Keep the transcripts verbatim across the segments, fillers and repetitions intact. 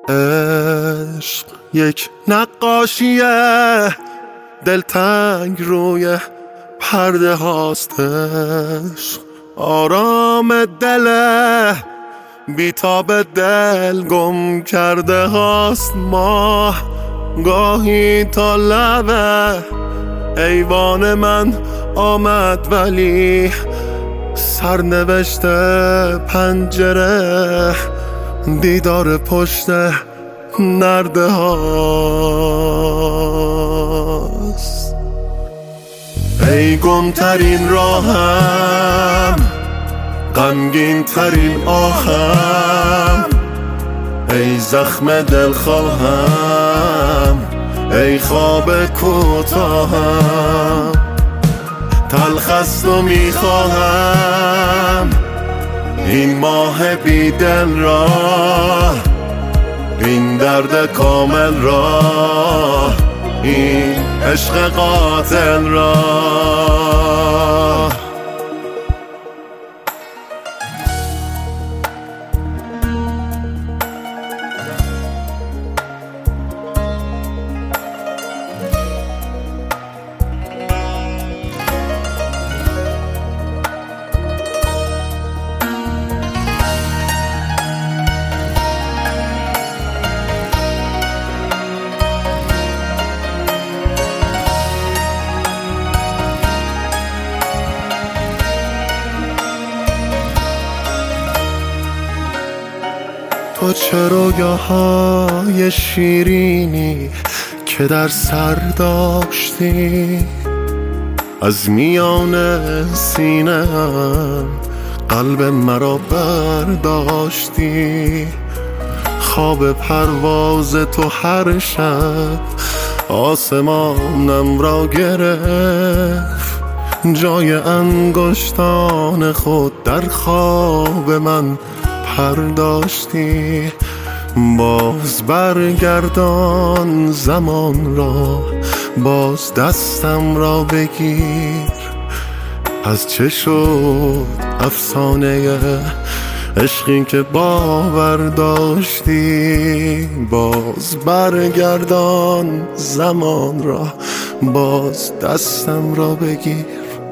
عشق یک نقاشیه دلتنگ روی پرده هاستش، آرام دل بیتاب دل گم کرده هاست. ماه گاهی تا لبه ایوان من آمد ولی سرنوشت پنجره دیدار پشت نرده هاست. ای گم ترین راهم، غمگین ترین آهم، ای زخم دل خواهم، ای خواب کوتاهم. تلخست و میخواهم این ماه بی دل را، این درد کامل را، این عشق قاتل را. تو چه رویاهای شیرینی که در سر داشتی، از میان سینه‌ام قلب مرا برداشتی. خواب پرواز تو هر شب آسمانم را گرفت، جای انگشتان خود در خواب من پرداشتی. باز برگردان زمان را، باز دستم را بگیر. از چه شد افسانه عشقی که باور داشتی؟ باز برگردان زمان را، باز دستم را بگیر.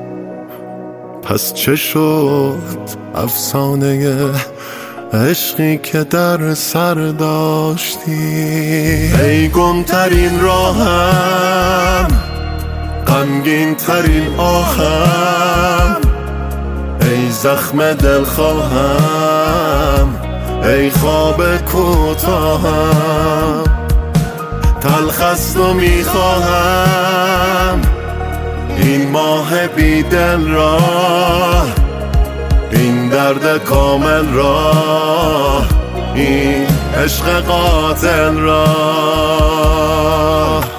پس چه شد افسانه عشقی که در سر داشتی؟ ای گم ترین راهم، غمگین ترین آهم، ای زخم دل خواهم، ای خواب کوتاهم. تلخست و میخواهم این ماه بی دل را، این درد کامل را، این عشق قاتل را.